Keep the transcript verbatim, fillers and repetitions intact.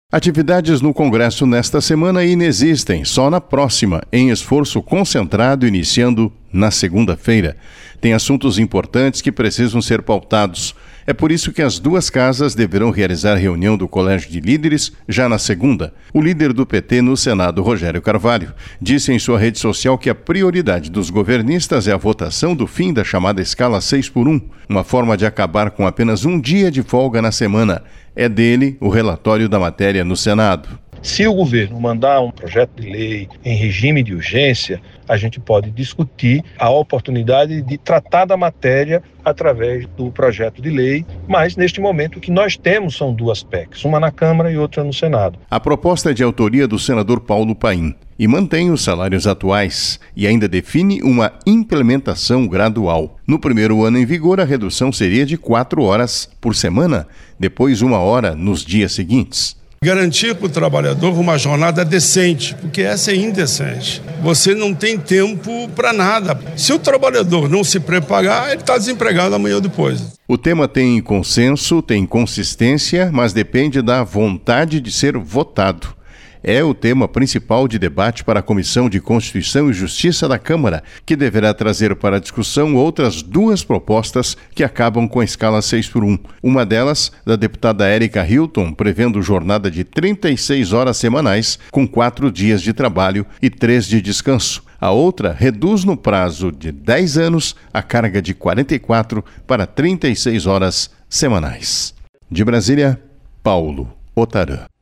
Atividades no Congresso nesta semana inexistem, só na próxima, em esforço concentrado iniciando na segunda-feira. Tem assuntos importantes que precisam ser pautados. É por isso que as duas casas deverão realizar reunião do Colégio de Líderes já na segunda. O líder do P T no Senado, Rogério Carvalho, disse em sua rede social que a prioridade dos governistas é a votação do fim da chamada escala seis por um, uma forma de acabar com apenas um dia de folga na semana. É dele o relatório da matéria no Senado. Se o governo mandar um projeto de lei em regime de urgência, a gente pode discutir a oportunidade de tratar da matéria através do projeto de lei, mas neste momento o que nós temos são duas P E Cs, uma na Câmara e outra no Senado. A proposta é de autoria do senador Paulo Paim e mantém os salários atuais e ainda define uma implementação gradual. No primeiro ano em vigor, a redução seria de quatro horas por semana, depois uma hora nos dias seguintes. Garantir para o trabalhador uma jornada decente, porque essa é indecente. Você não tem tempo para nada. Se o trabalhador não se preparar, ele está desempregado amanhã ou depois. O tema tem consenso, tem consistência, mas depende da vontade de ser votado. É o tema principal de debate para a Comissão de Constituição e Justiça da Câmara, que deverá trazer para a discussão outras duas propostas que acabam com a escala seis por um. Uma delas, da deputada Érica Hilton, prevendo jornada de trinta e seis horas semanais, com quatro dias de trabalho e três de descanso. A outra reduz no prazo de dez anos a carga de quarenta e quatro para trinta e seis horas semanais. De Brasília, Paulo Otarã.